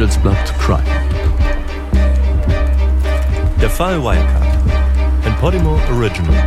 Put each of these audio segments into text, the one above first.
Handelsblatt Crime. Der Fall Wirecard. Ein Podimo Original.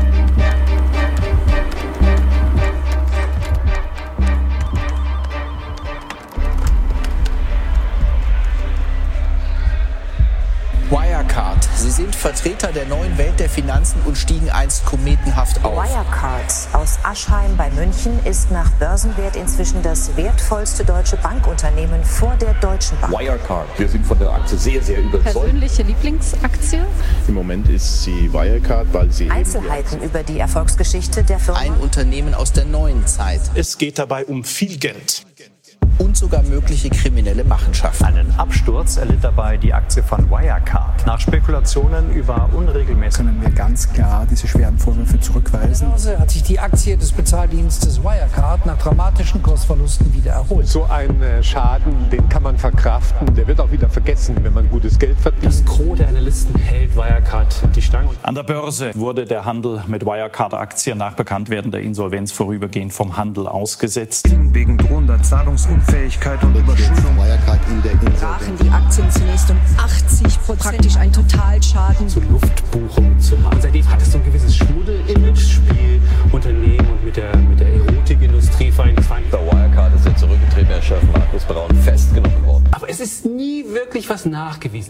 Wirecard. Sie sind Vertreter der neuen Welt der Finanzen und stiegen einst kometenhaft auf. Wirecard aus Aschheim bei München ist nach Börsenwert inzwischen das wertvollste deutsche Bankunternehmen vor der Deutschen Bank. Wirecard. Wir sind von der Aktie sehr, sehr überzeugt. Persönliche Lieblingsaktie? Im Moment ist sie Wirecard, weil sie... Einzelheiten über die Erfolgsgeschichte der Firma. Ein Unternehmen aus der neuen Zeit. Es geht dabei um viel Geld. Und sogar mögliche kriminelle Machenschaften. Einen Absturz erlitt dabei die Aktie von Wirecard. Nach Spekulationen über Unregelmäßigkeiten können wir ganz klar diese schweren Vorwürfe zurückweisen. Hat sich die Aktie des Bezahldienstes Wirecard nach dramatischen Kursverlusten wieder erholt. So ein Schaden, den kann man verkraften, der wird auch wieder vergessen, wenn man gutes Geld verdient. Das Gros der Analysten hält Wirecard die Stange. An der Börse wurde der Handel mit Wirecard-Aktien nach Bekanntwerden der Insolvenz vorübergehend vom Handel ausgesetzt. Wegen drohender Zahlungsunfähigkeit und Überschuldung brachen die Aktien zunächst um 80%. Praktisch ein Totalschaden. Zur Luftbuchung zu machen. Seitdem hat es so ein gewisses Schmuddel-Image-Spiel Unternehmen und mit der Erotikindustrie vereinigt. Der Wirecard ist der zurückgetretene Chef Markus Braun festgenommen worden. Aber es ist nie wirklich was nachgewiesen.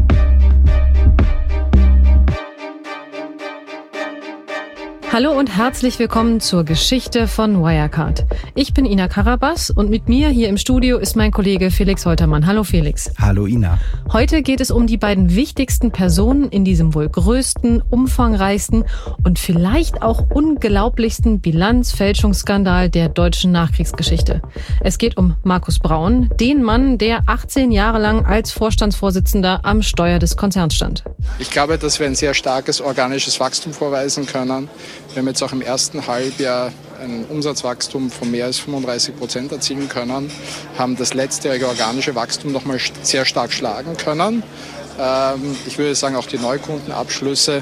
Hallo und herzlich willkommen zur Geschichte von Wirecard. Ich bin Ina Karabas und mit mir hier im Studio ist mein Kollege Felix Holtermann. Hallo Felix. Hallo Ina. Heute geht es um die beiden wichtigsten Personen in diesem wohl größten, umfangreichsten und vielleicht auch unglaublichsten Bilanzfälschungsskandal der deutschen Nachkriegsgeschichte. Es geht um Markus Braun, den Mann, der 18 Jahre lang als Vorstandsvorsitzender am Steuer des Konzerns stand. Ich glaube, dass wir ein sehr starkes organisches Wachstum vorweisen können. Wir haben jetzt auch im ersten Halbjahr ein Umsatzwachstum von mehr als 35% erzielen können, haben das letztjährige organische Wachstum nochmal sehr stark schlagen können. Ich würde sagen, auch die Neukundenabschlüsse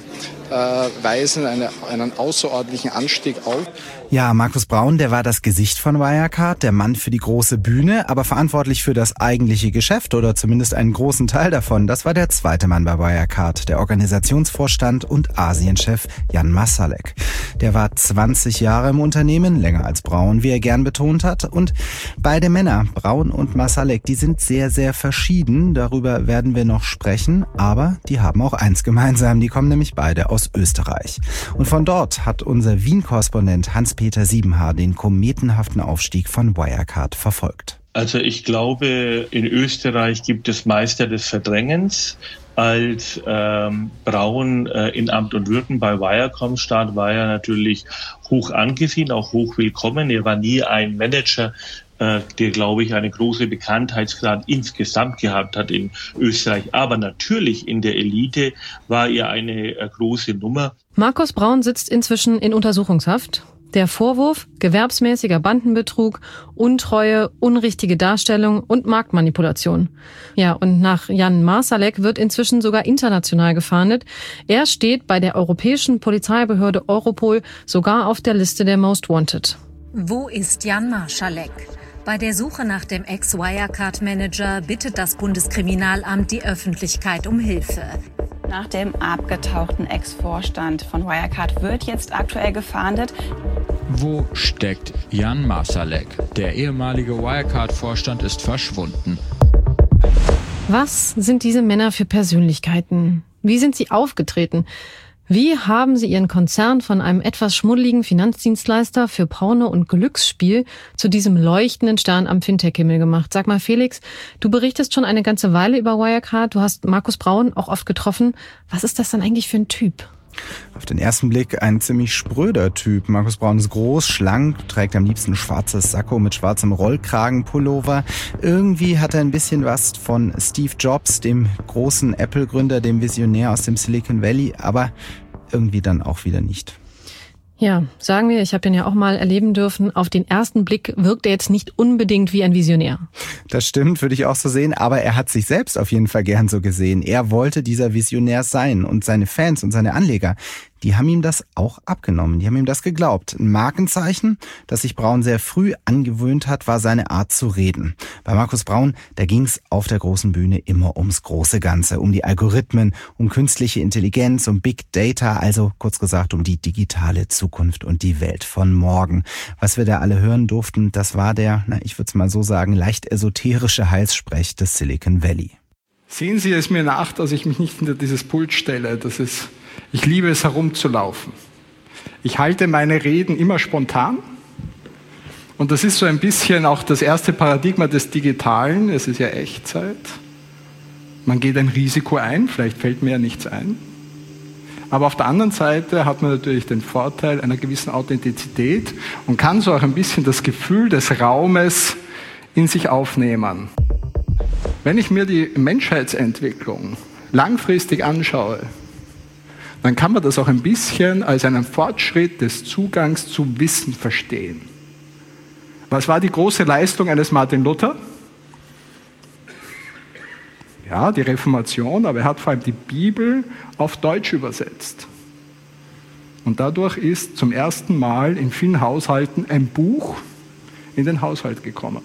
weisen einen außerordentlichen Anstieg auf. Ja, Markus Braun, der war das Gesicht von Wirecard, der Mann für die große Bühne, aber verantwortlich für das eigentliche Geschäft oder zumindest einen großen Teil davon. Das war der zweite Mann bei Wirecard, der Organisationsvorstand und Asienchef Jan Marsalek. Der war 20 Jahre im Unternehmen, länger als Braun, wie er gern betont hat. Und beide Männer, Braun und Marsalek, die sind sehr, sehr verschieden. Darüber werden wir noch sprechen, aber die haben auch eins gemeinsam. Die kommen nämlich beide aus Österreich. Und von dort hat unser Wien-Korrespondent Hans-Peter Siebenhaar den kometenhaften Aufstieg von Wirecard verfolgt. Also ich glaube, in Österreich gibt es Meister des Verdrängens. Als Braun in Amt und Würden bei Wirecom stand, war er natürlich hoch angesehen, auch hoch willkommen. Er war nie ein Manager, der, glaube ich, eine große Bekanntheitsgrad insgesamt gehabt hat in Österreich. Aber natürlich in der Elite war er eine große Nummer. Markus Braun sitzt inzwischen in Untersuchungshaft. Der Vorwurf: gewerbsmäßiger Bandenbetrug, Untreue, unrichtige Darstellung und Marktmanipulation. Ja, und nach Jan Marsalek wird inzwischen sogar international gefahndet. Er steht bei der europäischen Polizeibehörde Europol sogar auf der Liste der Most Wanted. Wo ist Jan Marsalek? Bei der Suche nach dem Ex-Wirecard-Manager bittet das Bundeskriminalamt die Öffentlichkeit um Hilfe. Nach dem abgetauchten Ex-Vorstand von Wirecard wird jetzt aktuell gefahndet. Wo steckt Jan Marsalek? Der ehemalige Wirecard-Vorstand ist verschwunden. Was sind diese Männer für Persönlichkeiten? Wie sind sie aufgetreten? Wie haben sie ihren Konzern von einem etwas schmuddeligen Finanzdienstleister für Porno und Glücksspiel zu diesem leuchtenden Stern am Fintech-Himmel gemacht? Sag mal, Felix, du berichtest schon eine ganze Weile über Wirecard. Du hast Markus Braun auch oft getroffen. Was ist das dann eigentlich für ein Typ? Auf den ersten Blick ein ziemlich spröder Typ. Markus Braun ist groß, schlank, trägt am liebsten ein schwarzes Sakko mit schwarzem Rollkragenpullover. Irgendwie hat er ein bisschen was von Steve Jobs, dem großen Apple-Gründer, dem Visionär aus dem Silicon Valley, aber irgendwie dann auch wieder nicht. Ja, sagen wir, ich habe ihn ja auch mal erleben dürfen. Auf den ersten Blick wirkt er jetzt nicht unbedingt wie ein Visionär. Das stimmt, würde ich auch so sehen. Aber er hat sich selbst auf jeden Fall gern so gesehen. Er wollte dieser Visionär sein. Und seine Fans und seine Anleger, die haben ihm das auch abgenommen. Die haben ihm das geglaubt. Ein Markenzeichen, das sich Braun sehr früh angewöhnt hat, war seine Art zu reden. Bei Markus Braun, da ging es auf der großen Bühne immer ums große Ganze, um die Algorithmen, um künstliche Intelligenz, um Big Data, also kurz gesagt um die digitale Zukunft und die Welt von morgen. Was wir da alle hören durften, das war der, ich würde es mal so sagen, leicht esoterische Heilsprech des Silicon Valley. Sehen Sie es mir nach, dass ich mich nicht hinter dieses Pult stelle. Ich liebe es, herumzulaufen. Ich halte meine Reden immer spontan. Und das ist so ein bisschen auch das erste Paradigma des Digitalen. Es ist ja Echtzeit. Man geht ein Risiko ein, vielleicht fällt mir ja nichts ein. Aber auf der anderen Seite hat man natürlich den Vorteil einer gewissen Authentizität und kann so auch ein bisschen das Gefühl des Raumes in sich aufnehmen. Wenn ich mir die Menschheitsentwicklung langfristig anschaue, dann kann man das auch ein bisschen als einen Fortschritt des Zugangs zu Wissen verstehen. Was war die große Leistung eines Martin Luther? Ja, die Reformation, aber er hat vor allem die Bibel auf Deutsch übersetzt. Und dadurch ist zum ersten Mal in vielen Haushalten ein Buch in den Haushalt gekommen.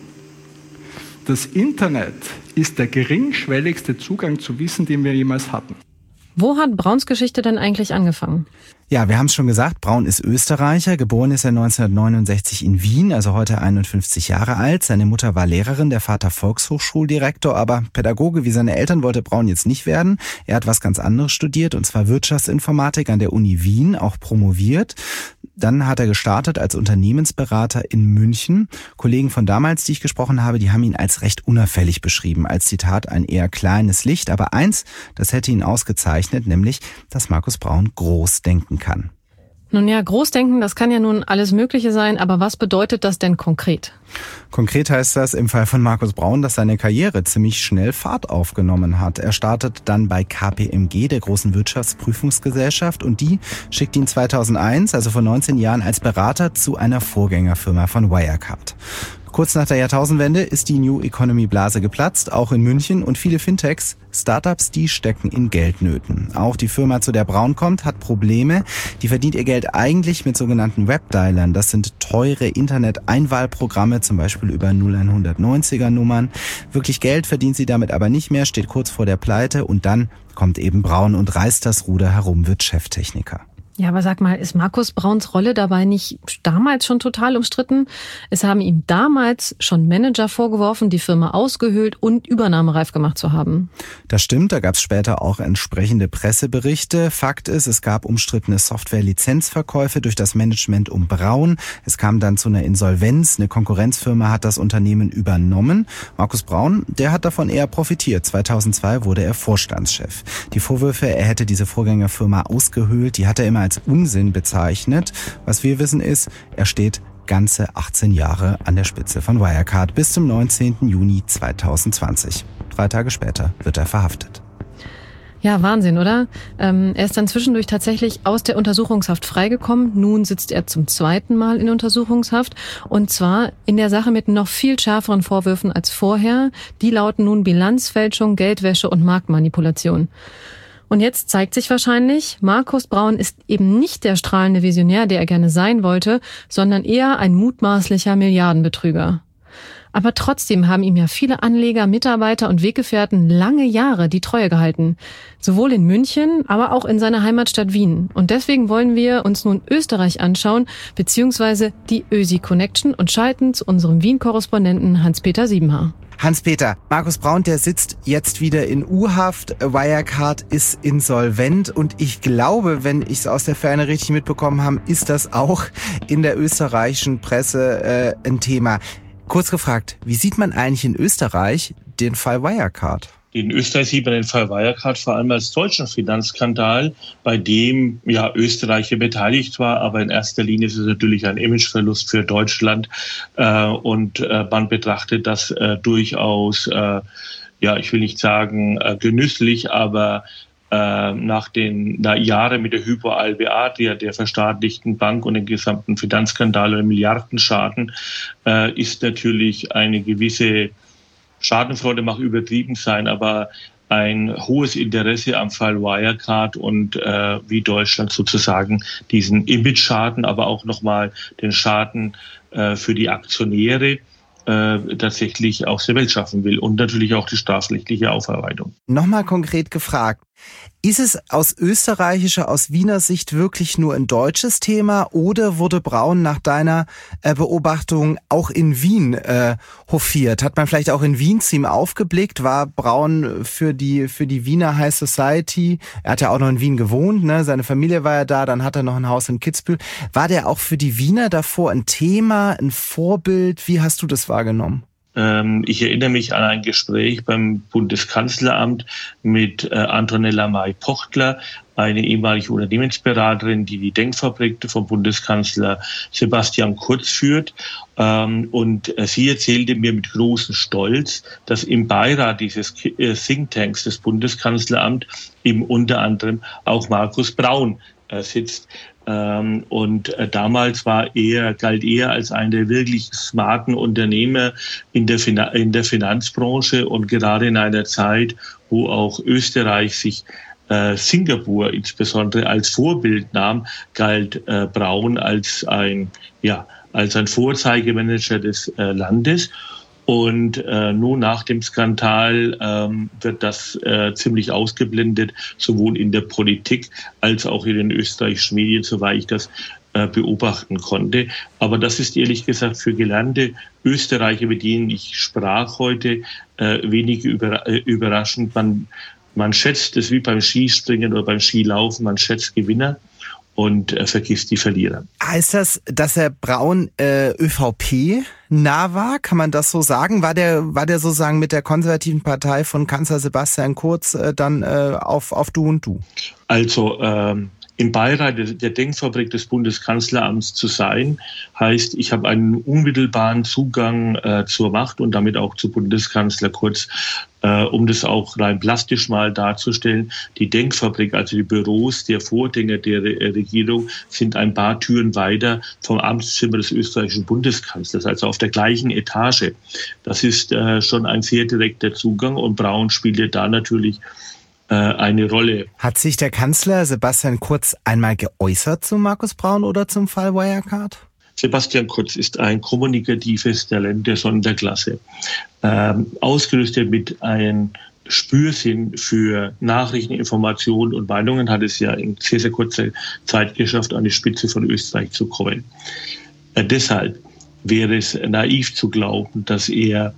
Das Internet ist der geringschwelligste Zugang zu Wissen, den wir jemals hatten. Wo hat Brauns Geschichte denn eigentlich angefangen? Ja, wir haben es schon gesagt, Braun ist Österreicher. Geboren ist er 1969 in Wien, also heute 51 Jahre alt. Seine Mutter war Lehrerin, der Vater Volkshochschuldirektor, aber Pädagoge wie seine Eltern wollte Braun jetzt nicht werden. Er hat was ganz anderes studiert, und zwar Wirtschaftsinformatik an der Uni Wien, auch promoviert. Dann hat er gestartet als Unternehmensberater in München. Kollegen von damals, die ich gesprochen habe, die haben ihn als recht unauffällig beschrieben. Als Zitat ein eher kleines Licht. Aber eins, das hätte ihn ausgezeichnet, nämlich, dass Markus Braun groß denken kann. Nun ja, Großdenken, das kann ja nun alles Mögliche sein, aber was bedeutet das denn konkret? Konkret heißt das im Fall von Markus Braun, dass seine Karriere ziemlich schnell Fahrt aufgenommen hat. Er startet dann bei KPMG, der großen Wirtschaftsprüfungsgesellschaft, und die schickt ihn 2001, also vor 19 Jahren, als Berater zu einer Vorgängerfirma von Wirecard. Kurz nach der Jahrtausendwende ist die New Economy Blase geplatzt, auch in München, und viele Fintechs, Startups, die stecken in Geldnöten. Auch die Firma, zu der Braun kommt, hat Probleme. Die verdient ihr Geld eigentlich mit sogenannten Webdialern. Das sind teure Internet-Einwahlprogramme, zum Beispiel über 0190er-Nummern. Wirklich Geld verdient sie damit aber nicht mehr, steht kurz vor der Pleite, und dann kommt eben Braun und reißt das Ruder herum, wird Cheftechniker. Ja, aber sag mal, ist Markus Brauns Rolle dabei nicht damals schon total umstritten? Es haben ihm damals schon Manager vorgeworfen, die Firma ausgehöhlt und übernahmereif gemacht zu haben. Das stimmt, da gab es später auch entsprechende Presseberichte. Fakt ist, es gab umstrittene Software-Lizenzverkäufe durch das Management um Braun. Es kam dann zu einer Insolvenz. Eine Konkurrenzfirma hat das Unternehmen übernommen. Markus Braun, der hat davon eher profitiert. 2002 wurde er Vorstandschef. Die Vorwürfe, er hätte diese Vorgängerfirma ausgehöhlt, die hat er immer als Unsinn bezeichnet. Was wir wissen ist, er steht ganze 18 Jahre an der Spitze von Wirecard bis zum 19. Juni 2020. 3 Tage später wird er verhaftet. Ja, Wahnsinn, oder? Er ist dann zwischendurch tatsächlich aus der Untersuchungshaft freigekommen. Nun sitzt er zum 2. Mal in Untersuchungshaft. Und zwar in der Sache mit noch viel schärferen Vorwürfen als vorher. Die lauten nun Bilanzfälschung, Geldwäsche und Marktmanipulation. Und jetzt zeigt sich wahrscheinlich, Markus Braun ist eben nicht der strahlende Visionär, der er gerne sein wollte, sondern eher ein mutmaßlicher Milliardenbetrüger. Aber trotzdem haben ihm ja viele Anleger, Mitarbeiter und Weggefährten lange Jahre die Treue gehalten. Sowohl in München, aber auch in seiner Heimatstadt Wien. Und deswegen wollen wir uns nun Österreich anschauen, beziehungsweise die Ösi-Connection, und schalten zu unserem Wien-Korrespondenten Hans-Peter Siebenhaar. Hans-Peter, Markus Braun, der sitzt jetzt wieder in U-Haft. Wirecard ist insolvent, und ich glaube, wenn ich es aus der Ferne richtig mitbekommen habe, ist das auch in der österreichischen Presse ein Thema. Kurz gefragt, wie sieht man eigentlich in Österreich den Fall Wirecard? In Österreich sieht man den Fall Wirecard vor allem als deutschen Finanzskandal, bei dem ja Österreich beteiligt war, aber in erster Linie ist es natürlich ein Imageverlust für Deutschland, und man betrachtet das durchaus, ich will nicht sagen genüsslich, aber nach den Jahren mit der Hypo Alba, der verstaatlichten Bank und dem gesamten Finanzskandal und Milliardenschaden, ist natürlich eine gewisse Schadenfreude, mag übertrieben sein, aber ein hohes Interesse am Fall Wirecard und wie Deutschland sozusagen diesen Image-Schaden, aber auch nochmal den Schaden für die Aktionäre tatsächlich aus der Welt schaffen will und natürlich auch die strafrechtliche Aufarbeitung. Nochmal konkret gefragt, ist es aus österreichischer, aus Wiener Sicht wirklich nur ein deutsches Thema oder wurde Braun nach deiner Beobachtung auch in Wien hofiert? Hat man vielleicht auch in Wien zu ihm aufgeblickt? War Braun für die Wiener High Society, er hat ja auch noch in Wien gewohnt, ne? Seine Familie war ja da, dann hat er noch ein Haus in Kitzbühel. War der auch für die Wiener davor ein Thema, ein Vorbild? Wie hast du das wahrgenommen? Ich erinnere mich an ein Gespräch beim Bundeskanzleramt mit Antonella May-Pochtler, eine ehemalige Unternehmensberaterin, die die Denkfabrik vom Bundeskanzler Sebastian Kurz führt. Und sie erzählte mir mit großem Stolz, dass im Beirat dieses Thinktanks des Bundeskanzleramts eben unter anderem auch Markus Braun sitzt. Und damals galt er als einer der wirklich smarten Unternehmer in der Finanzbranche und gerade in einer Zeit, wo auch Österreich sich Singapur insbesondere als Vorbild nahm, galt Braun als ein Vorzeigemanager des Landes. Und nun nach dem Skandal wird das ziemlich ausgeblendet, sowohl in der Politik als auch in den österreichischen Medien, soweit ich das beobachten konnte. Aber das ist ehrlich gesagt für gelernte Österreicher, mit denen ich sprach heute, wenig überraschend. Man schätzt es wie beim Skispringen oder beim Skilaufen, man schätzt Gewinner und vergisst die Verlierer. Heißt das, dass Herr Braun ÖVP nah war? Kann man das so sagen? War der sozusagen mit der konservativen Partei von Kanzler Sebastian Kurz dann auf Du und Du? Also im Beirat der Denkfabrik des Bundeskanzleramts zu sein, heißt, ich habe einen unmittelbaren Zugang zur Macht und damit auch zu Bundeskanzler Kurz. Um das auch rein plastisch mal darzustellen, die Denkfabrik, also die Büros der Vorgänger der Regierung, sind ein paar Türen weiter vom Amtszimmer des österreichischen Bundeskanzlers, also auf der gleichen Etage. Das ist schon ein sehr direkter Zugang und Braun spielte da natürlich eine Rolle. Hat sich der Kanzler Sebastian Kurz einmal geäußert zu Markus Braun oder zum Fall Wirecard? Sebastian Kurz ist ein kommunikatives Talent der Sonderklasse. Ausgerüstet mit einem Spürsinn für Nachrichten, Informationen und Meinungen hat es ja in sehr, sehr kurzer Zeit geschafft, an die Spitze von Österreich zu kommen. Deshalb wäre es naiv zu glauben, dass er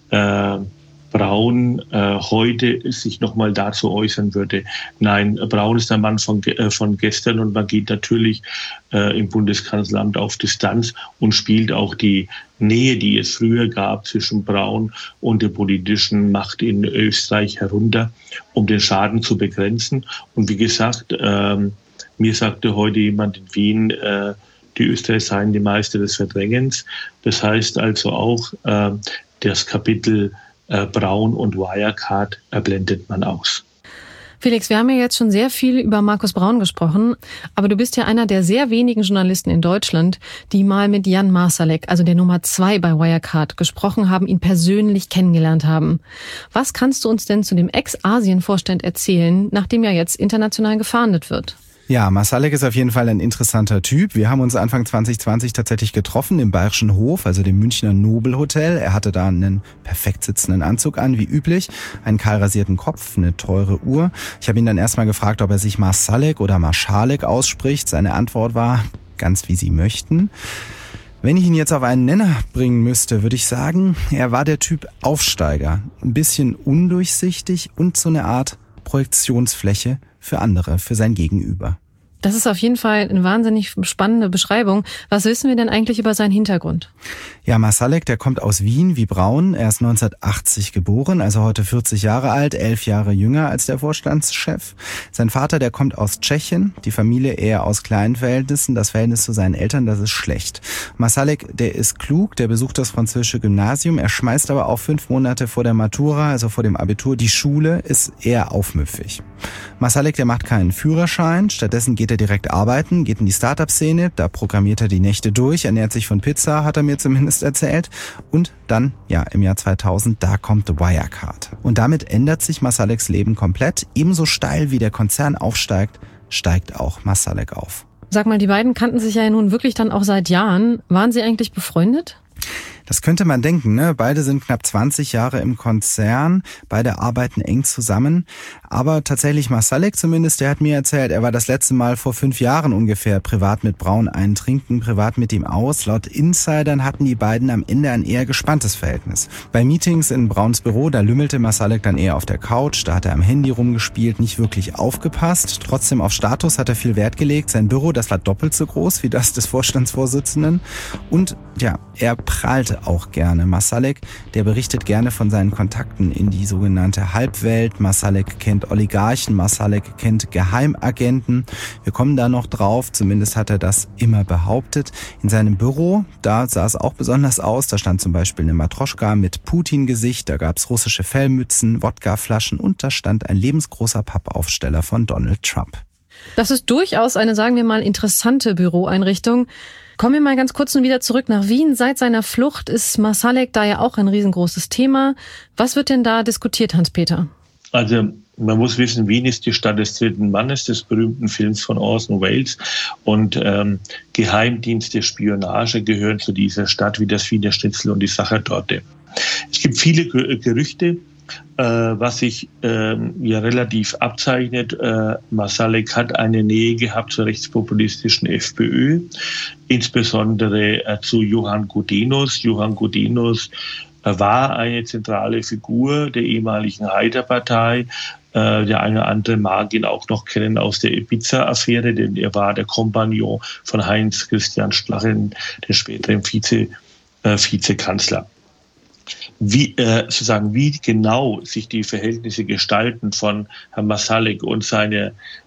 Braun heute sich nochmal dazu äußern würde. Nein, Braun ist ein Mann von gestern und man geht natürlich im Bundeskanzleramt auf Distanz und spielt auch die Nähe, die es früher gab zwischen Braun und der politischen Macht in Österreich herunter, um den Schaden zu begrenzen. Und wie gesagt, mir sagte heute jemand in Wien, die Österreicher seien die Meister des Verdrängens. Das heißt also auch, das Kapitel Braun und Wirecard blendet man aus. Felix, wir haben ja jetzt schon sehr viel über Markus Braun gesprochen, aber du bist ja einer der sehr wenigen Journalisten in Deutschland, die mal mit Jan Marsalek, also der Nummer 2 bei Wirecard, gesprochen haben, ihn persönlich kennengelernt haben. Was kannst du uns denn zu dem Ex-Asien-Vorstand erzählen, nachdem ja jetzt international gefahndet wird? Ja, Marsalek ist auf jeden Fall ein interessanter Typ. Wir haben uns Anfang 2020 tatsächlich getroffen im Bayerischen Hof, also dem Münchner Nobelhotel. Er hatte da einen perfekt sitzenden Anzug an, wie üblich, einen kahl rasierten Kopf, eine teure Uhr. Ich habe ihn dann erstmal gefragt, ob er sich Marsalek oder Marschalek ausspricht. Seine Antwort war, ganz wie Sie möchten. Wenn ich ihn jetzt auf einen Nenner bringen müsste, würde ich sagen, er war der Typ Aufsteiger. Ein bisschen undurchsichtig und so eine Art Projektionsfläche für andere, für sein Gegenüber. Das ist auf jeden Fall eine wahnsinnig spannende Beschreibung. Was wissen wir denn eigentlich über seinen Hintergrund? Ja, Marsalek, der kommt aus Wien wie Braun. Er ist 1980 geboren, also heute 40 Jahre alt, 11 Jahre jünger als der Vorstandschef. Sein Vater, der kommt aus Tschechien, die Familie eher aus kleinen Verhältnissen. Das Verhältnis zu seinen Eltern, das ist schlecht. Marsalek, der ist klug, der besucht das französische Gymnasium. Er schmeißt aber auch 5 Monate vor der Matura, also vor dem Abitur, die Schule, ist eher aufmüpfig. Marsalek, der macht keinen Führerschein, stattdessen geht er direkt arbeiten, geht in die Startup-Szene, da programmiert er die Nächte durch, ernährt sich von Pizza, hat er mir zumindest erzählt. Und dann, im Jahr 2000, da kommt Wirecard. Und damit ändert sich Marsaleks Leben komplett. Ebenso steil wie der Konzern aufsteigt, steigt auch Marsalek auf. Sag mal, die beiden kannten sich ja nun wirklich dann auch seit Jahren. Waren sie eigentlich befreundet? Das könnte man denken, ne? Beide sind knapp 20 Jahre im Konzern, beide arbeiten eng zusammen. Aber tatsächlich Marsalek zumindest, der hat mir erzählt, er war das letzte Mal vor 5 Jahren ungefähr privat mit Braun einen trinken, privat mit ihm aus. Laut Insidern hatten die beiden am Ende ein eher gespanntes Verhältnis. Bei Meetings in Brauns Büro, da lümmelte Marsalek dann eher auf der Couch, da hat er am Handy rumgespielt, nicht wirklich aufgepasst. Trotzdem auf Status hat er viel Wert gelegt. Sein Büro, das war doppelt so groß wie das des Vorstandsvorsitzenden. Und er prahlte auch gerne. Marsalek, der berichtet gerne von seinen Kontakten in die sogenannte Halbwelt. Marsalek kennt Oligarchen, Marsalek kennt Geheimagenten. Wir kommen da noch drauf, zumindest hat er das immer behauptet. In seinem Büro, da sah es auch besonders aus. Da stand zum Beispiel eine Matroschka mit Putin-Gesicht, da gab es russische Fellmützen, Wodkaflaschen und da stand ein lebensgroßer Pappaufsteller von Donald Trump. Das ist durchaus eine, sagen wir mal, interessante Büroeinrichtung. Kommen wir mal ganz kurz nun wieder zurück nach Wien. Seit seiner Flucht ist Marsalek da ja auch ein riesengroßes Thema. Was wird denn da diskutiert, Hans-Peter? Also man muss wissen, Wien ist die Stadt des dritten Mannes, des berühmten Films von Orson Welles. Und Geheimdienste, Spionage gehören zu dieser Stadt wie das Wiener Schnitzel und die Sachertorte. Es gibt viele Gerüchte, was sich relativ abzeichnet. Marsalek hat eine Nähe gehabt zur rechtspopulistischen FPÖ, insbesondere zu Johann Gudenus. Johann Gudenus war eine zentrale Figur der ehemaligen Haider-Partei. Der eine oder andere mag ihn auch noch kennen aus der Ibiza-Affäre, denn er war der Kompagnon von Heinz-Christian Strache, dem späteren Vizekanzler. Wie genau sich die Verhältnisse gestalten von Herrn Marsalek und seiner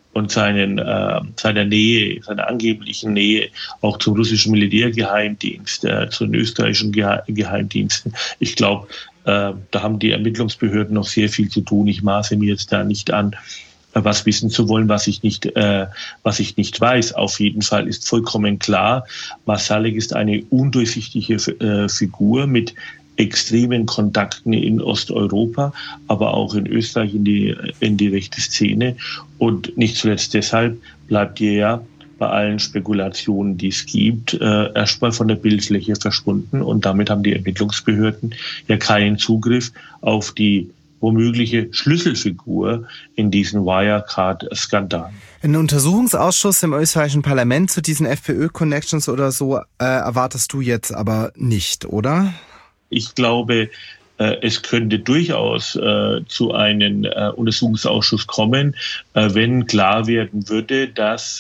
Nähe, seiner angeblichen Nähe auch zum russischen Militärgeheimdienst, zu den österreichischen Geheimdiensten. Ich glaube, da haben die Ermittlungsbehörden noch sehr viel zu tun. Ich maße mir jetzt da nicht an, was wissen zu wollen, was ich nicht weiß. Auf jeden Fall ist vollkommen klar, Marsalek ist eine undurchsichtige Figur mit extremen Kontakten in Osteuropa, aber auch in Österreich in die rechte Szene. Und nicht zuletzt deshalb bleibt er bei allen Spekulationen, die es gibt, erstmal von der Bildfläche verschwunden. Und damit haben die Ermittlungsbehörden ja keinen Zugriff auf die womögliche Schlüsselfigur in diesen Wirecard-Skandal. Einen Untersuchungsausschuss im österreichischen Parlament zu diesen FPÖ-Connections oder so erwartest du jetzt aber nicht, oder? Ich glaube, es könnte durchaus zu einem Untersuchungsausschuss kommen, wenn klar werden würde, dass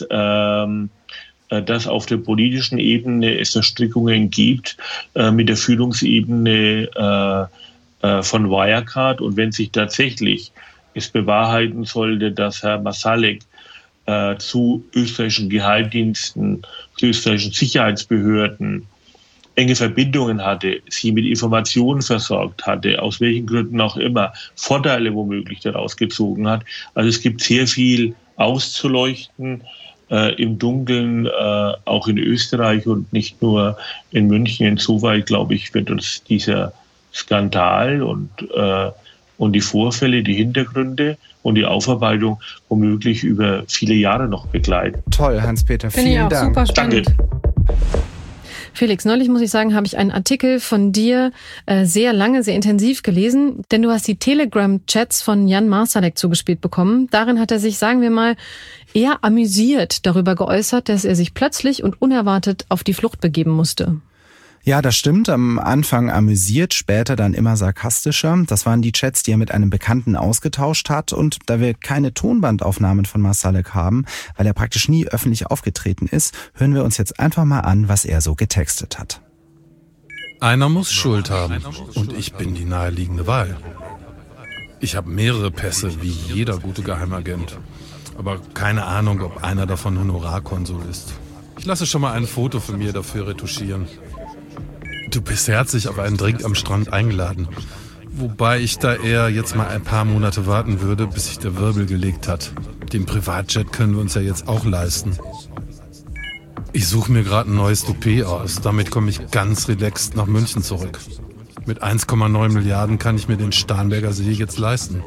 auf der politischen Ebene es Verstrickungen gibt mit der Führungsebene von Wirecard. Und wenn sich tatsächlich es bewahrheiten sollte, dass Herr Marsalek zu österreichischen Geheimdiensten, zu österreichischen Sicherheitsbehörden enge Verbindungen hatte, sie mit Informationen versorgt hatte, aus welchen Gründen auch immer, Vorteile womöglich daraus gezogen hat. Also es gibt sehr viel auszuleuchten im Dunkeln, auch in Österreich und nicht nur in München. Insoweit, glaube ich, wird uns dieser Skandal und die Vorfälle, die Hintergründe und die Aufarbeitung womöglich über viele Jahre noch begleiten. Toll, Hans-Peter, vielen Dank. Super spannend. Danke. Felix, neulich muss ich sagen, habe ich einen Artikel von dir sehr lange, sehr intensiv gelesen, denn du hast die Telegram-Chats von Jan Marsalek zugespielt bekommen. Darin hat er sich, sagen wir mal, eher amüsiert darüber geäußert, dass er sich plötzlich und unerwartet auf die Flucht begeben musste. Ja, das stimmt. Am Anfang amüsiert, später dann immer sarkastischer. Das waren die Chats, die er mit einem Bekannten ausgetauscht hat. Und da wir keine Tonbandaufnahmen von Marsalek haben, weil er praktisch nie öffentlich aufgetreten ist, hören wir uns jetzt einfach mal an, was er so getextet hat. Einer muss Schuld haben und ich bin die naheliegende Wahl. Ich habe mehrere Pässe, wie jeder gute Geheimagent. Aber keine Ahnung, ob einer davon Honorarkonsul ist. Ich lasse schon mal ein Foto von mir dafür retuschieren. Du bist herzlich auf einen Drink am Strand eingeladen. Wobei ich da eher jetzt mal ein paar Monate warten würde, bis sich der Wirbel gelegt hat. Den Privatjet können wir uns ja jetzt auch leisten. Ich suche mir gerade ein neues Toupet aus. Damit komme ich ganz relaxed nach München zurück. Mit 1,9 Milliarden kann ich mir den Starnberger See jetzt leisten.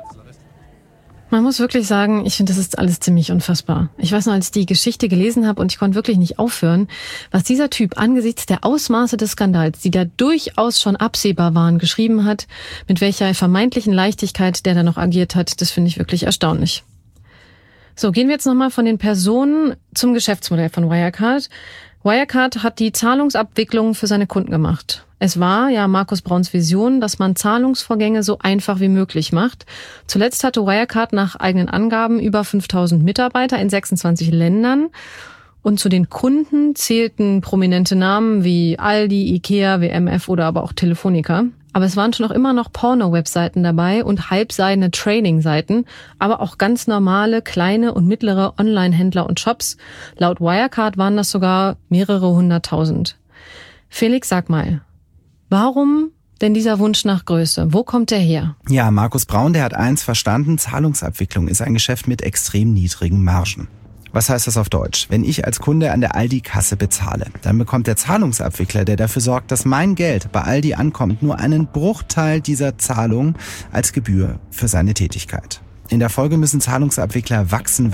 Man muss wirklich sagen, ich finde, das ist alles ziemlich unfassbar. Ich weiß noch, als ich die Geschichte gelesen habe und ich konnte wirklich nicht aufhören, was dieser Typ angesichts der Ausmaße des Skandals, die da durchaus schon absehbar waren, geschrieben hat, mit welcher vermeintlichen Leichtigkeit der da noch agiert hat, das finde ich wirklich erstaunlich. So, gehen wir jetzt nochmal von den Personen zum Geschäftsmodell von Wirecard. Wirecard hat die Zahlungsabwicklung für seine Kunden gemacht. Es war ja Markus Brauns Vision, dass man Zahlungsvorgänge so einfach wie möglich macht. Zuletzt hatte Wirecard nach eigenen Angaben über 5000 Mitarbeiter in 26 Ländern. Und zu den Kunden zählten prominente Namen wie Aldi, Ikea, WMF oder aber auch Telefonica. Aber es waren schon auch immer noch Porno-Webseiten dabei und halbseidene Trading-Seiten, aber auch ganz normale, kleine und mittlere Online-Händler und Shops. Laut Wirecard waren das sogar mehrere 100.000. Felix, sag mal, warum denn dieser Wunsch nach Größe? Wo kommt der her? Ja, Markus Braun, der hat eins verstanden, Zahlungsabwicklung ist ein Geschäft mit extrem niedrigen Margen. Was heißt das auf Deutsch? Wenn ich als Kunde an der Aldi-Kasse bezahle, dann bekommt der Zahlungsabwickler, der dafür sorgt, dass mein Geld bei Aldi ankommt, nur einen Bruchteil dieser Zahlung als Gebühr für seine Tätigkeit. In der Folge müssen Zahlungsabwickler wachsen,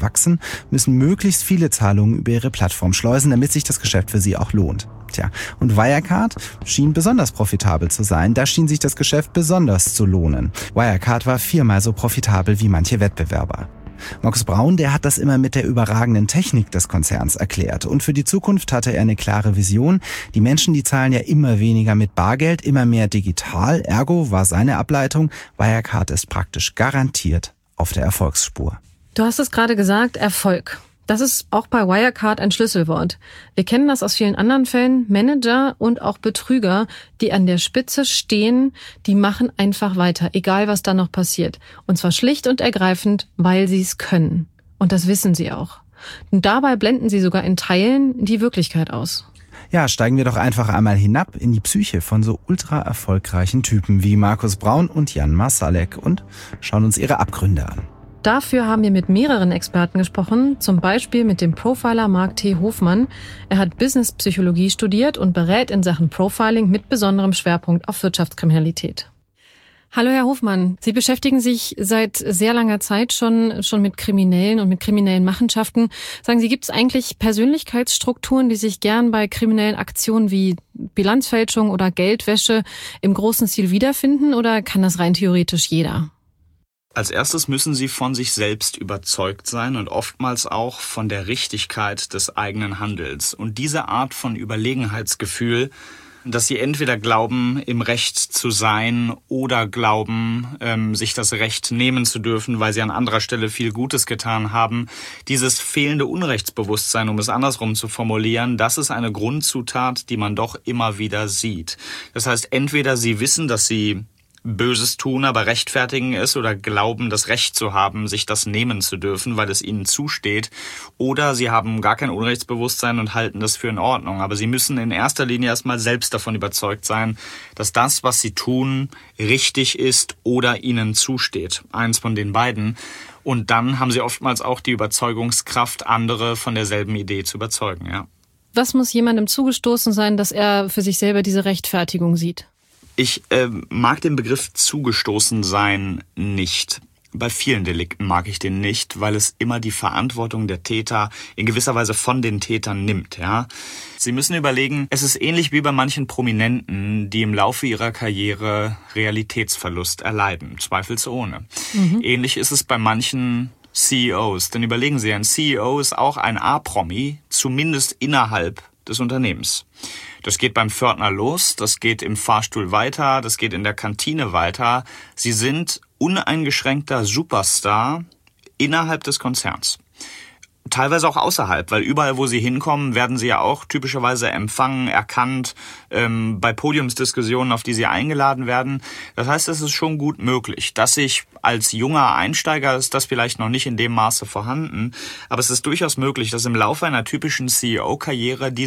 müssen möglichst viele Zahlungen über ihre Plattform schleusen, damit sich das Geschäft für sie auch lohnt. Tja, und Wirecard schien besonders profitabel zu sein. Da schien sich das Geschäft besonders zu lohnen. Wirecard war 4-mal so profitabel wie manche Wettbewerber. Markus Braun, der hat das immer mit der überragenden Technik des Konzerns erklärt. Und für die Zukunft hatte er eine klare Vision. Die Menschen, die zahlen ja immer weniger mit Bargeld, immer mehr digital. Ergo war seine Ableitung, Wirecard ist praktisch garantiert auf der Erfolgsspur. Du hast es gerade gesagt, Erfolg. Das ist auch bei Wirecard ein Schlüsselwort. Wir kennen das aus vielen anderen Fällen. Manager und auch Betrüger, die an der Spitze stehen, die machen einfach weiter, egal was da noch passiert. Und zwar schlicht und ergreifend, weil sie es können. Und das wissen sie auch. Und dabei blenden sie sogar in Teilen die Wirklichkeit aus. Ja, steigen wir doch einfach einmal hinab in die Psyche von so ultra erfolgreichen Typen wie Markus Braun und Jan Marsalek und schauen uns ihre Abgründe an. Dafür haben wir mit mehreren Experten gesprochen, zum Beispiel mit dem Profiler Mark T. Hofmann. Er hat Businesspsychologie studiert und berät in Sachen Profiling mit besonderem Schwerpunkt auf Wirtschaftskriminalität. Hallo Herr Hofmann, Sie beschäftigen sich seit sehr langer Zeit schon mit Kriminellen und mit kriminellen Machenschaften. Sagen Sie, gibt es eigentlich Persönlichkeitsstrukturen, die sich gern bei kriminellen Aktionen wie Bilanzfälschung oder Geldwäsche im großen Stil wiederfinden, oder kann das rein theoretisch jeder? Als erstes müssen Sie von sich selbst überzeugt sein und oftmals auch von der Richtigkeit des eigenen Handels. Und diese Art von Überlegenheitsgefühl, dass Sie entweder glauben, im Recht zu sein oder glauben, sich das Recht nehmen zu dürfen, weil Sie an anderer Stelle viel Gutes getan haben. Dieses fehlende Unrechtsbewusstsein, um es andersrum zu formulieren, das ist eine Grundzutat, die man doch immer wieder sieht. Das heißt, entweder Sie wissen, dass Sie Böses tun, aber rechtfertigen es oder glauben, das Recht zu haben, sich das nehmen zu dürfen, weil es ihnen zusteht. Oder sie haben gar kein Unrechtsbewusstsein und halten das für in Ordnung. Aber sie müssen in erster Linie erstmal selbst davon überzeugt sein, dass das, was sie tun, richtig ist oder ihnen zusteht. Eins von den beiden. Und dann haben sie oftmals auch die Überzeugungskraft, andere von derselben Idee zu überzeugen, ja. Was muss jemandem zugestoßen sein, dass er für sich selber diese Rechtfertigung sieht? Ich mag den Begriff zugestoßen sein nicht. Bei vielen Delikten mag ich den nicht, weil es immer die Verantwortung der Täter in gewisser Weise von den Tätern nimmt. Ja? Sie müssen überlegen, es ist ähnlich wie bei manchen Prominenten, die im Laufe ihrer Karriere Realitätsverlust erleiden, zweifelsohne. Ähnlich ist es bei manchen CEOs, denn überlegen Sie, ein CEO ist auch ein A-Promi, zumindest innerhalb des Unternehmens. Das geht beim Pförtner los, das geht im Fahrstuhl weiter, das geht in der Kantine weiter. Sie sind uneingeschränkter Superstar innerhalb des Konzerns. Teilweise auch außerhalb, weil überall, wo sie hinkommen, werden sie ja auch typischerweise empfangen, erkannt, bei Podiumsdiskussionen, auf die sie eingeladen werden. Das heißt, es ist schon gut möglich, dass ich als junger Einsteiger, ist das vielleicht noch nicht in dem Maße vorhanden, aber es ist durchaus möglich, dass im Laufe einer typischen CEO-Karriere dieses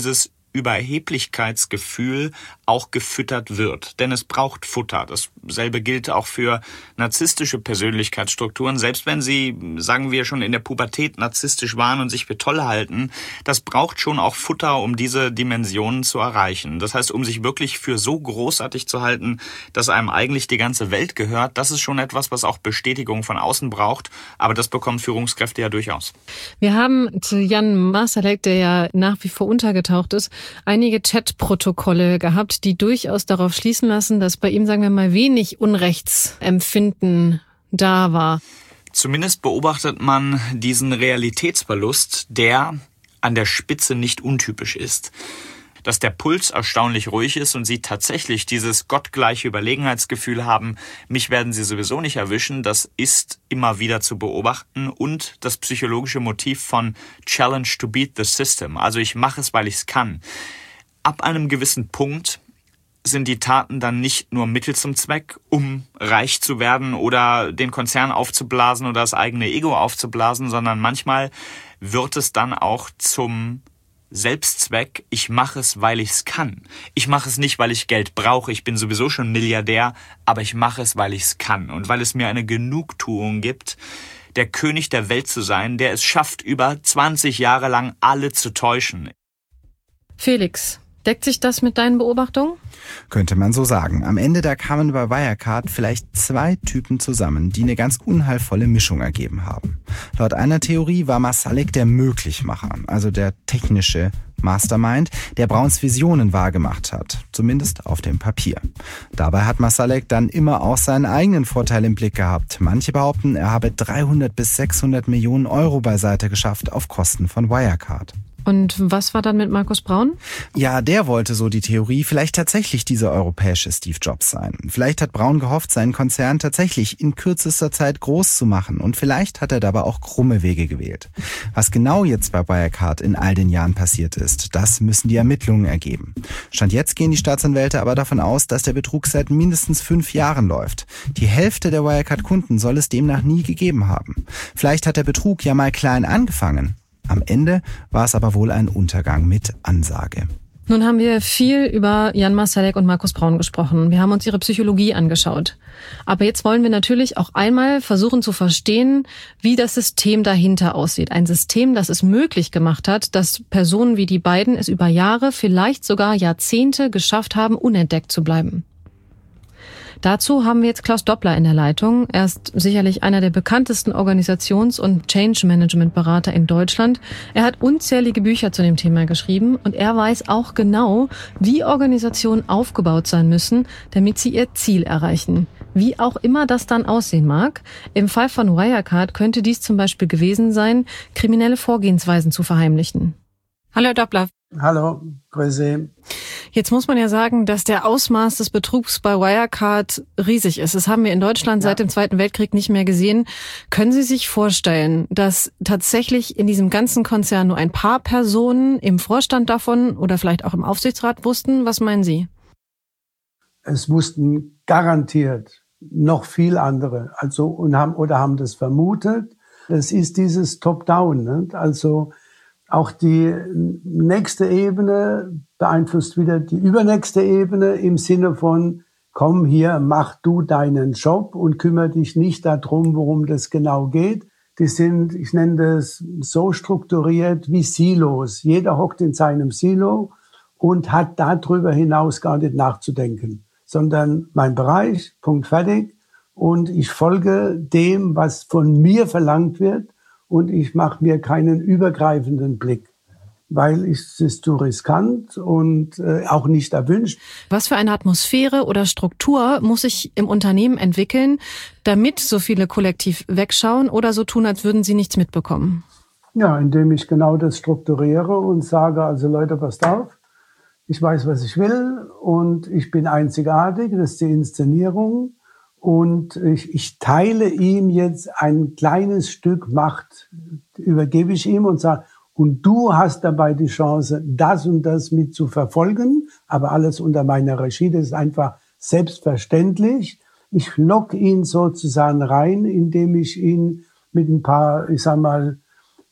Überheblichkeitsgefühl auch gefüttert wird. Denn es braucht Futter. Dasselbe gilt auch für narzisstische Persönlichkeitsstrukturen. Selbst wenn sie, sagen wir, schon in der Pubertät narzisstisch waren und sich für toll halten, das braucht schon auch Futter, um diese Dimensionen zu erreichen. Das heißt, um sich wirklich für so großartig zu halten, dass einem eigentlich die ganze Welt gehört, das ist schon etwas, was auch Bestätigung von außen braucht. Aber das bekommen Führungskräfte ja durchaus. Wir haben zu Jan Marsalek, der ja nach wie vor untergetaucht ist, einige Chatprotokolle gehabt, die durchaus darauf schließen lassen, dass bei ihm, sagen wir mal, wenig Unrechtsempfinden da war. Zumindest beobachtet man diesen Realitätsverlust, der an der Spitze nicht untypisch ist. Dass der Puls erstaunlich ruhig ist und sie tatsächlich dieses gottgleiche Überlegenheitsgefühl haben, mich werden sie sowieso nicht erwischen, das ist immer wieder zu beobachten. Und das psychologische Motiv von Challenge to beat the system, also ich mache es, weil ich es kann. Ab einem gewissen Punkt sind die Taten dann nicht nur Mittel zum Zweck, um reich zu werden oder den Konzern aufzublasen oder das eigene Ego aufzublasen, sondern manchmal wird es dann auch zum Selbstzweck, ich mache es, weil ich es kann. Ich mache es nicht, weil ich Geld brauche, ich bin sowieso schon Milliardär, aber ich mache es, weil ich es kann und weil es mir eine Genugtuung gibt, der König der Welt zu sein, der es schafft, über 20 Jahre lang alle zu täuschen. Felix, deckt sich das mit deinen Beobachtungen? Könnte man so sagen. Am Ende da kamen bei Wirecard vielleicht 2 Typen zusammen, die eine ganz unheilvolle Mischung ergeben haben. Laut einer Theorie war Marsalek der Möglichmacher, also der technische Mastermind, der Brauns Visionen wahrgemacht hat, zumindest auf dem Papier. Dabei hat Marsalek dann immer auch seinen eigenen Vorteil im Blick gehabt. Manche behaupten, er habe 300 bis 600 Millionen Euro beiseite geschafft auf Kosten von Wirecard. Und was war dann mit Markus Braun? Ja, der wollte, so die Theorie, vielleicht tatsächlich dieser europäische Steve Jobs sein. Vielleicht hat Braun gehofft, seinen Konzern tatsächlich in kürzester Zeit groß zu machen. Und vielleicht hat er dabei auch krumme Wege gewählt. Was genau jetzt bei Wirecard in all den Jahren passiert ist, das müssen die Ermittlungen ergeben. Stand jetzt gehen die Staatsanwälte aber davon aus, dass der Betrug seit mindestens 5 Jahren läuft. Die Hälfte der Wirecard-Kunden soll es demnach nie gegeben haben. Vielleicht hat der Betrug ja mal klein angefangen. Am Ende war es aber wohl ein Untergang mit Ansage. Nun haben wir viel über Jan Marsalek und Markus Braun gesprochen. Wir haben uns ihre Psychologie angeschaut. Aber jetzt wollen wir natürlich auch einmal versuchen zu verstehen, wie das System dahinter aussieht. Ein System, das es möglich gemacht hat, dass Personen wie die beiden es über Jahre, vielleicht sogar Jahrzehnte geschafft haben, unentdeckt zu bleiben. Dazu haben wir jetzt Klaus Doppler in der Leitung. Er ist sicherlich einer der bekanntesten Organisations- und Change-Management-Berater in Deutschland. Er hat unzählige Bücher zu dem Thema geschrieben und er weiß auch genau, wie Organisationen aufgebaut sein müssen, damit sie ihr Ziel erreichen. Wie auch immer das dann aussehen mag. Im Fall von Wirecard könnte dies zum Beispiel gewesen sein, kriminelle Vorgehensweisen zu verheimlichen. Hallo Herr Doppler. Hallo, grüße. Jetzt muss man ja sagen, dass der Ausmaß des Betrugs bei Wirecard riesig ist. Das haben wir in Deutschland seit dem Zweiten Weltkrieg nicht mehr gesehen. Können Sie sich vorstellen, dass tatsächlich in diesem ganzen Konzern nur ein paar Personen im Vorstand davon oder vielleicht auch im Aufsichtsrat wussten? Was meinen Sie? Es wussten garantiert noch viel andere, haben das vermutet. Das ist dieses Top-Down, ne? Also auch die nächste Ebene beeinflusst wieder die übernächste Ebene im Sinne von, komm hier, mach du deinen Job und kümmere dich nicht darum, worum das genau geht. Die sind, ich nenne das so strukturiert wie Silos. Jeder hockt in seinem Silo und hat darüber hinaus gar nicht nachzudenken, sondern mein Bereich, Punkt, fertig. Und ich folge dem, was von mir verlangt wird. Und ich mache mir keinen übergreifenden Blick, weil es ist zu riskant und auch nicht erwünscht. Was für eine Atmosphäre oder Struktur muss sich im Unternehmen entwickeln, damit so viele kollektiv wegschauen oder so tun, als würden sie nichts mitbekommen? Ja, indem ich genau das strukturiere und sage, also Leute, passt auf, ich weiß, was ich will und ich bin einzigartig, das ist die Inszenierung. Und ich teile ihm jetzt ein kleines Stück Macht, übergebe ich ihm und sage, und du hast dabei die Chance, das und das mit zu verfolgen, aber alles unter meiner Regie, das ist einfach selbstverständlich. Ich locke ihn sozusagen rein, indem ich ihn mit ein paar, ich sag mal,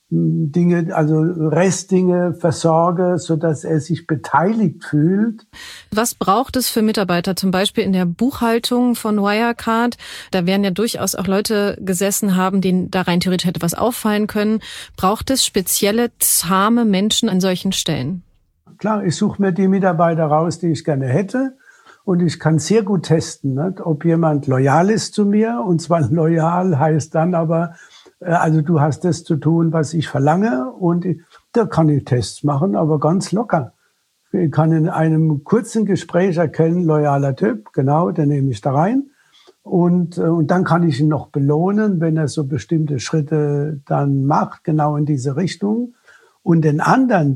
Dinge, also Restdinge versorge, so dass er sich beteiligt fühlt. Was braucht es für Mitarbeiter, zum Beispiel in der Buchhaltung von Wirecard? Da werden ja durchaus auch Leute gesessen haben, denen da rein theoretisch hätte was auffallen können. Braucht es spezielle, zahme Menschen an solchen Stellen? Klar, ich suche mir die Mitarbeiter raus, die ich gerne hätte. Und ich kann sehr gut testen, nicht? Ob jemand loyal ist zu mir. Und zwar loyal heißt dann aber, also du hast das zu tun, was ich verlange. Und da kann ich Tests machen, aber ganz locker. Ich kann in einem kurzen Gespräch erkennen, loyaler Typ, genau, den nehme ich da rein. Und dann kann ich ihn noch belohnen, wenn er so bestimmte Schritte dann macht, genau in diese Richtung. Und den anderen,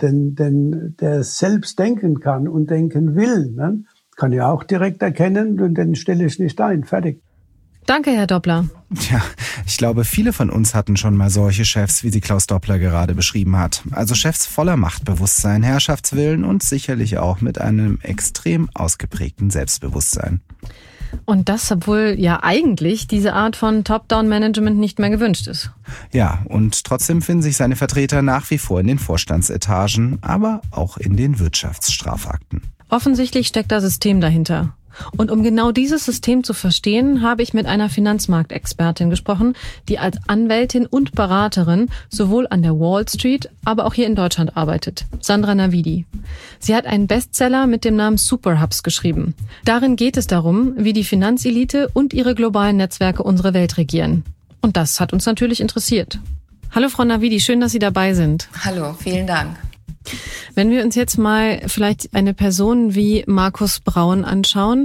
der selbst denken kann und denken will, ne? Kann ich auch direkt erkennen und den stelle ich nicht ein. Fertig. Danke, Herr Doppler. Tja, ich glaube, viele von uns hatten schon mal solche Chefs, wie sie Klaus Doppler gerade beschrieben hat. Also Chefs voller Machtbewusstsein, Herrschaftswillen und sicherlich auch mit einem extrem ausgeprägten Selbstbewusstsein. Und das, obwohl ja eigentlich diese Art von Top-Down-Management nicht mehr gewünscht ist. Ja, und trotzdem finden sich seine Vertreter nach wie vor in den Vorstandsetagen, aber auch in den Wirtschaftsstrafakten. Offensichtlich steckt da System dahinter. Und um genau dieses System zu verstehen, habe ich mit einer Finanzmarktexpertin gesprochen, die als Anwältin und Beraterin sowohl an der Wall Street, aber auch hier in Deutschland arbeitet. Sandra Navidi. Sie hat einen Bestseller mit dem Namen Superhubs geschrieben. Darin geht es darum, wie die Finanzelite und ihre globalen Netzwerke unsere Welt regieren. Und das hat uns natürlich interessiert. Hallo Frau Navidi, schön, dass Sie dabei sind. Hallo, vielen Dank. Wenn wir uns jetzt mal vielleicht eine Person wie Markus Braun anschauen,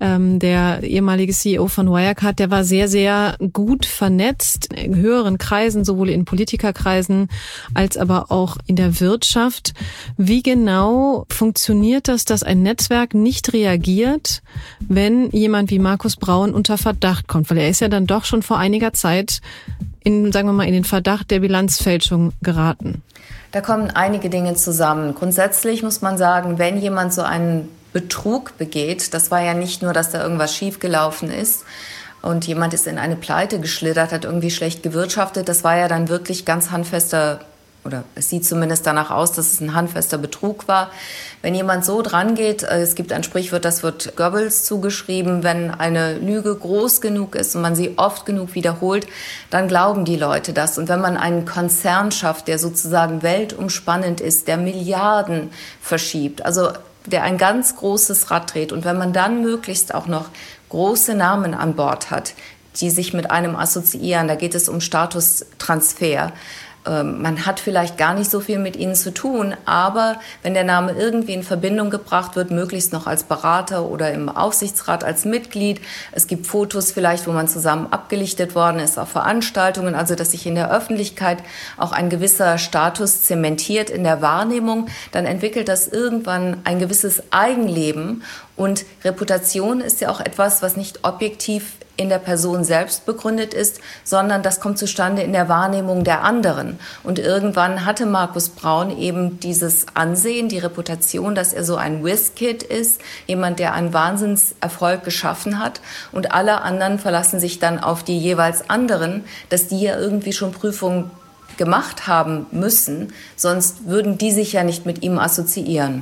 der ehemalige CEO von Wirecard, der war sehr, sehr gut vernetzt in höheren Kreisen, sowohl in Politikerkreisen als aber auch in der Wirtschaft. Wie genau funktioniert das, dass ein Netzwerk nicht reagiert, wenn jemand wie Markus Braun unter Verdacht kommt? Weil er ist ja dann doch schon vor einiger Zeit in den Verdacht der Bilanzfälschung geraten. Da kommen einige Dinge zusammen. Grundsätzlich muss man sagen, wenn jemand so einen Betrug begeht, das war ja nicht nur, dass da irgendwas schiefgelaufen ist und jemand ist in eine Pleite geschlittert, hat irgendwie schlecht gewirtschaftet, das war ja dann wirklich ganz handfester, oder es sieht zumindest danach aus, dass es ein handfester Betrug war. Wenn jemand so dran geht, es gibt ein Sprichwort, das wird Goebbels zugeschrieben, wenn eine Lüge groß genug ist und man sie oft genug wiederholt, dann glauben die Leute das. Und wenn man einen Konzern schafft, der sozusagen weltumspannend ist, der Milliarden verschiebt, also der ein ganz großes Rad dreht, und wenn man dann möglichst auch noch große Namen an Bord hat, die sich mit einem assoziieren, da geht es um Statustransfer. Man hat vielleicht gar nicht so viel mit ihnen zu tun, aber wenn der Name irgendwie in Verbindung gebracht wird, möglichst noch als Berater oder im Aufsichtsrat als Mitglied, es gibt Fotos vielleicht, wo man zusammen abgelichtet worden ist auf Veranstaltungen, also dass sich in der Öffentlichkeit auch ein gewisser Status zementiert in der Wahrnehmung, dann entwickelt das irgendwann ein gewisses Eigenleben, und Reputation ist ja auch etwas, was nicht objektiv in der Person selbst begründet ist, sondern das kommt zustande in der Wahrnehmung der anderen. Und irgendwann hatte Markus Braun eben dieses Ansehen, die Reputation, dass er so ein Whiz-Kid ist, jemand, der einen Wahnsinnserfolg geschaffen hat. Und alle anderen verlassen sich dann auf die jeweils anderen, dass die ja irgendwie schon Prüfungen gemacht haben müssen, sonst würden die sich ja nicht mit ihm assoziieren.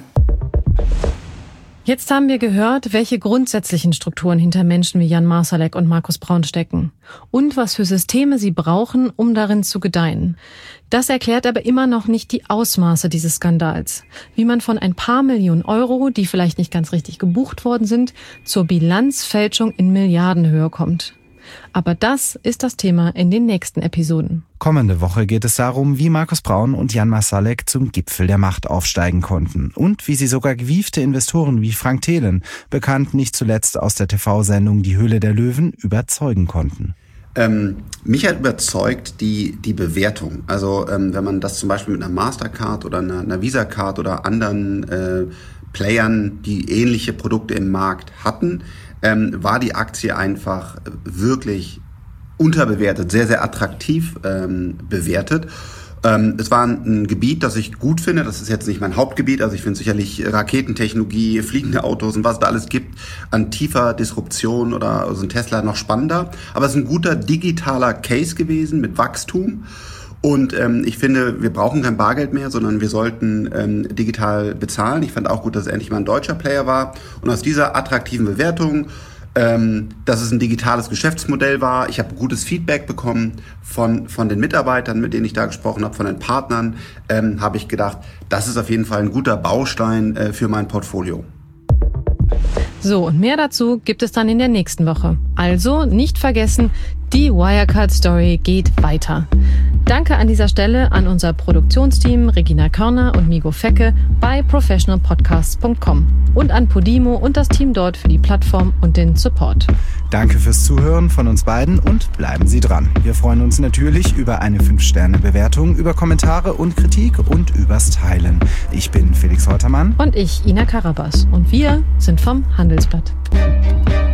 Jetzt haben wir gehört, welche grundsätzlichen Strukturen hinter Menschen wie Jan Marsalek und Markus Braun stecken und was für Systeme sie brauchen, um darin zu gedeihen. Das erklärt aber immer noch nicht die Ausmaße dieses Skandals. Wie man von ein paar Millionen Euro, die vielleicht nicht ganz richtig gebucht worden sind, zur Bilanzfälschung in Milliardenhöhe kommt. Aber das ist das Thema in den nächsten Episoden. Kommende Woche geht es darum, wie Markus Braun und Jan Marsalek zum Gipfel der Macht aufsteigen konnten und wie sie sogar gewiefte Investoren wie Frank Thelen, bekannt nicht zuletzt aus der TV-Sendung Die Höhle der Löwen, überzeugen konnten. Mich hat überzeugt die Bewertung. Also wenn man das zum Beispiel mit einer Mastercard oder einer Visa-Card oder anderen Playern, die ähnliche Produkte im Markt hatten, war die Aktie einfach wirklich unterbewertet, sehr, sehr attraktiv bewertet. Es war ein Gebiet, das ich gut finde. Das ist jetzt nicht mein Hauptgebiet. Also ich finde sicherlich Raketentechnologie, fliegende Autos und was es da alles gibt an tiefer Disruption oder so ein Tesla noch spannender. Aber es ist ein guter digitaler Case gewesen mit Wachstum. Und ich finde, wir brauchen kein Bargeld mehr, sondern wir sollten digital bezahlen. Ich fand auch gut, dass es endlich mal ein deutscher Player war. Und aus dieser attraktiven Bewertung, dass es ein digitales Geschäftsmodell war, ich habe gutes Feedback bekommen von den Mitarbeitern, mit denen ich da gesprochen habe, von den Partnern, habe ich gedacht, das ist auf jeden Fall ein guter Baustein für mein Portfolio. So, und mehr dazu gibt es dann in der nächsten Woche. Also nicht vergessen, die Wirecard-Story geht weiter. Danke an dieser Stelle an unser Produktionsteam Regina Körner und Migo Fecke bei professionalpodcasts.com und an Podimo und das Team dort für die Plattform und den Support. Danke fürs Zuhören von uns beiden und bleiben Sie dran. Wir freuen uns natürlich über eine 5-Sterne-Bewertung, über Kommentare und Kritik und übers Teilen. Ich bin Felix Holtermann. Und ich, Ina Karabas. Und wir sind vom Handelsblatt.